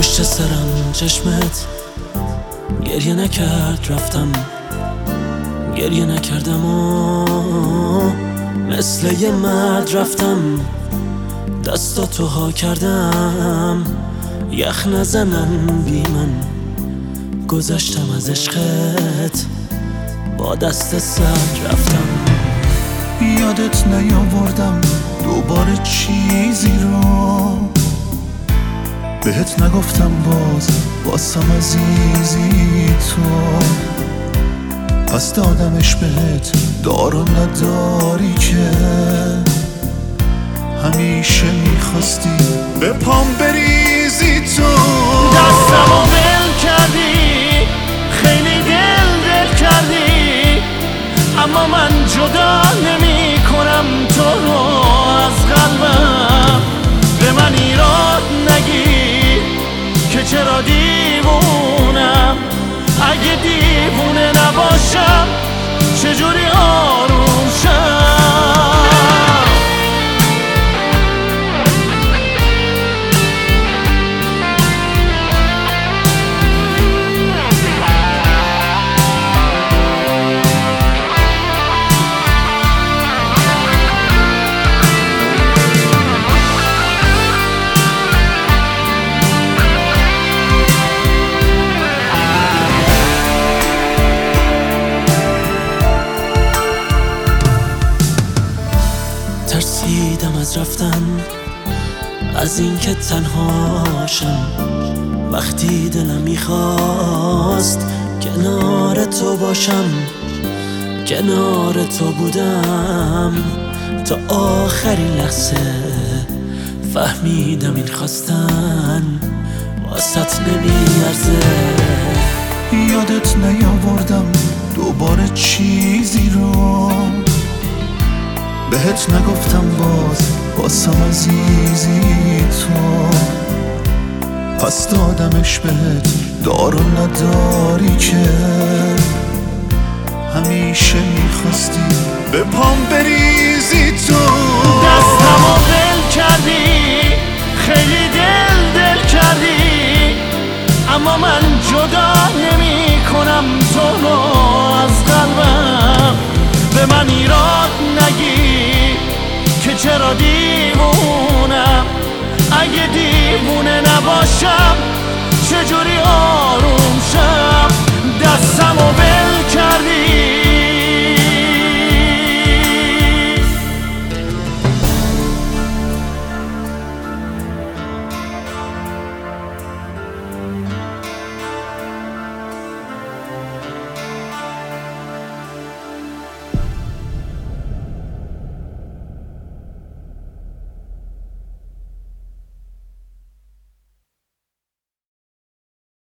پشت سرم چشمت گریه نکرد، رفتم گریه نکردم و مثل یه مرد رفتم دستاتو ها کردم، یخ نزنن بی من گذشتم از عشقت، با دست سرد رفتم. یادت نیاوردم دوباره چیزی رو بهت نگفتم، باسم عزیزی تو، پس دادمش بهت دار و نداری که همیشه میخواستی به پام بریزی تو. دستمو ول کردی، خیلی دل کردی، اما من جدا نمی کنم تو رو از قلبم. به من ایراد نگیر که چرا دیوونم، اگه دیوونه نباشم چجوری آروم شم؟ ترسیدم از رفتن، از اینکه تنهاشم، وقتی دلم میخواست کنار تو باشم، کنار تو بودم تا آخرین لحظه، فهمیدم این خواستن واسط نمیارزه. یادت نیاوردم دوباره چیزی رو بهت نگفتم، باسم عزیزی تو، پس دادمش بهت دار و نداری که همیشه میخواستی به پام بریزی تو. دستمو ول کردی، خیلی دل کردی، اما من جدا نمی کنم تو رو از قلبم. به من ایراد نگیر که چرا دیوونم، اگه دیوونه نباشم چجوری آروم شم؟ دستمو